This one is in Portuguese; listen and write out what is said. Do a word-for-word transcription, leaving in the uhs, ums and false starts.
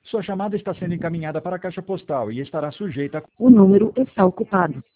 Sua chamada está sendo encaminhada para a caixa postal e estará sujeita a... O número está ocupado.